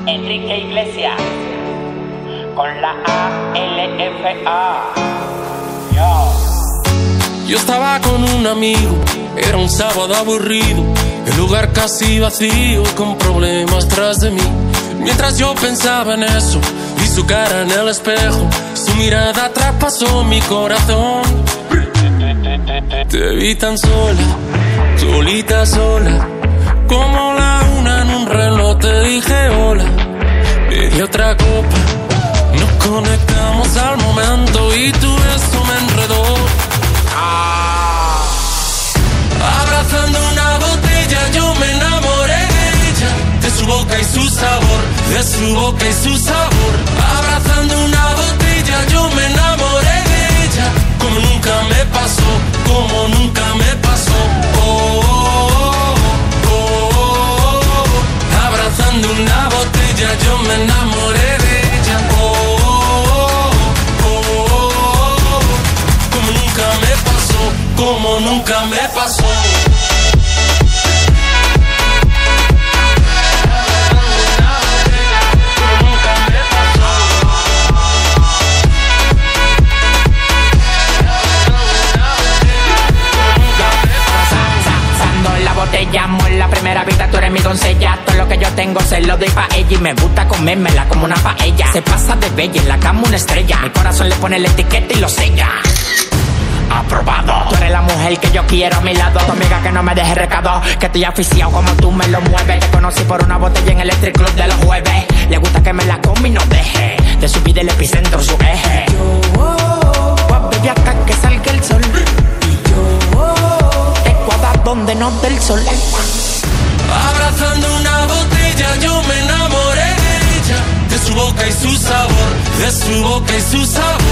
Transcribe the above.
Enrique Iglesias con la ALFA. Yo estaba con un amigo, era un sábado aburrido, el lugar casi vacío con problemas tras de mí. Mientras yo pensaba en eso, vi su cara en el espejo, su mirada traspasó mi corazón. Te vi tan sola, solita sola, como la una en un reloj. Te dije hola, pedí otra copa, nos conectamos al momento y tú eso me enredó. Abrazando una botella yo me enamoré de ella, de su boca y su sabor, de su boca y su sabor. Abrazando una botella yo me enamoré de ella, como nunca me pasó, como nunca me pasó. Abrazando una botella yo me enamoré de ella. Como nunca me pasó, como nunca me pasó. Llamo en la primera vista, tú eres mi doncella. Todo lo que yo tengo se lo doy pa' ella y me gusta comérmela como una paella. Se pasa de bella, en la cama una estrella. Mi corazón le pone la etiqueta y lo sella. Aprobado. Tú eres la mujer que yo quiero a mi lado. Tu amiga que no me deje recado, que estoy aficiado como tú me lo mueves. Te conocí por una botella en el Electric Club de los jueves. Le gusta que me la come y no deje de subir del epicentro su eje. Yo baby hasta que salga el sol. Donde no del sol. Abrazando una botella yo me enamoré de ella, de su boca y su sabor, de su boca y su sabor.